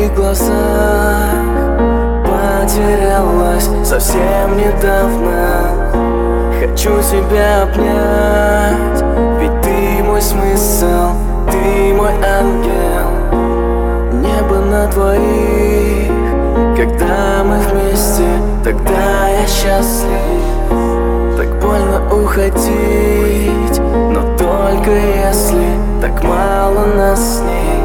твоих глазах потерялась совсем недавно. Хочу тебя обнять, ведь ты мой смысл, ты мой ангел. Небо на двоих, когда мы вместе, тогда я счастлив. Так больно уходить, но только если так мало нас с ней.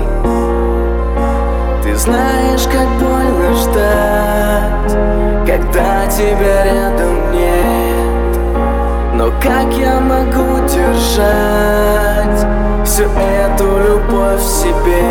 Ты знаешь, как больно ждать, когда тебя рядом нет. Но как я могу держать всю эту любовь в себе?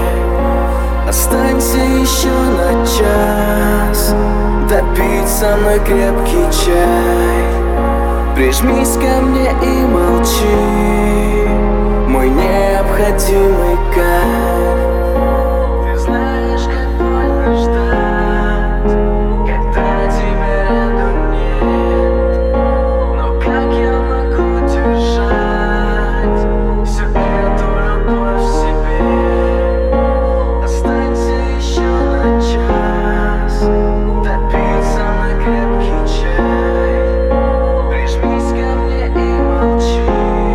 Останься еще на час, допить со мной крепкий чай. Прижмись ко мне и молчи, мой необходимый кайф. Ты знаешь, как больно ждать, когда тебя рядом нет. Но как я могу держать всю эту любовь в себе? Останься еще на час, допить со мной крепкий чай. Прижмись ко мне и молчи,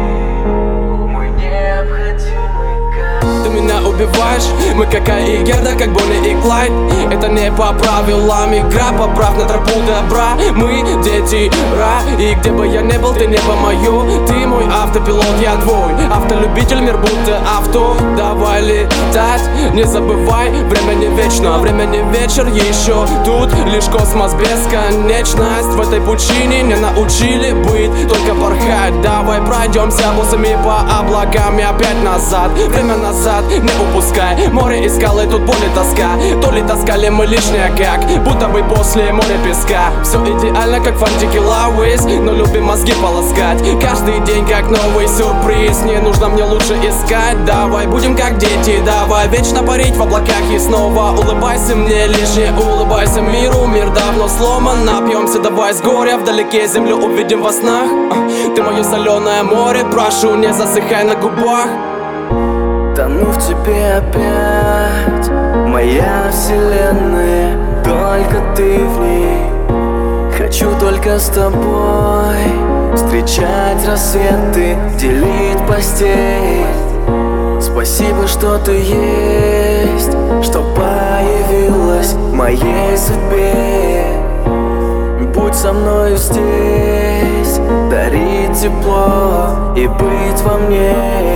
мой необходимый кайф. Ты меня убиваешь, мы как Кай и Герда, как Бонни и Клайд. Это не по правилам игра, поправ на тропу добра. Мы дети Ра, и где бы я не был, ты небо мое. Ты мой автопилот, я твой автолюбитель, мир будто авто. Давай летать, не забывай, время не вечно, время не вечер еще. Тут лишь космос, бесконечность. В этой пучине не научили быть, только порхать. Давай пройдемся бусами по облакам и опять назад. Время назад, не упускай, море и скалы, тут боль и тоска. То ли таскали мы лишнее, как будто бы после моря песка. Все идеально, как фантики Лауис, но любим мозги полоскать. Каждый день как новый сюрприз, не нужно мне лучше искать. Давай будем как дети, давай вечно парить в облаках и снова улыбайся мне, лишь не улыбайся миру. Мир давно сломан, напьемся давай с горя, вдалеке землю увидим во снах. Ты мое соленое море, прошу, не засыхай на губах. Тону в тебе опять, моя вселенная, только ты в ней. Хочу только с тобой встречать рассветы, делить постель. Спасибо, что ты есть, что появилась в моей судьбе. Будь со мною здесь, дарить тепло и быть во мне.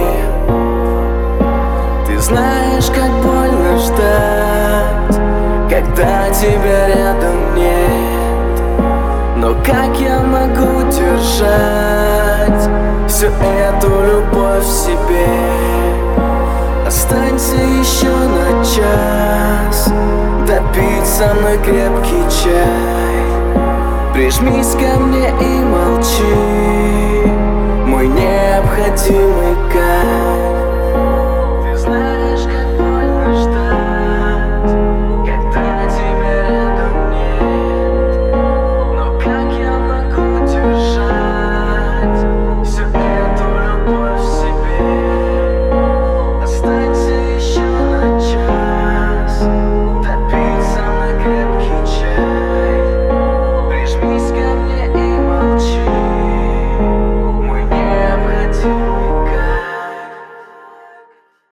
Ты знаешь, как больно ждать, когда тебя рядом нет. Но как я могу держать всю эту любовь в себе? Останься еще на час, допить со мной крепкий чай. Прижмись ко мне и молчи, мой необходимый кайф.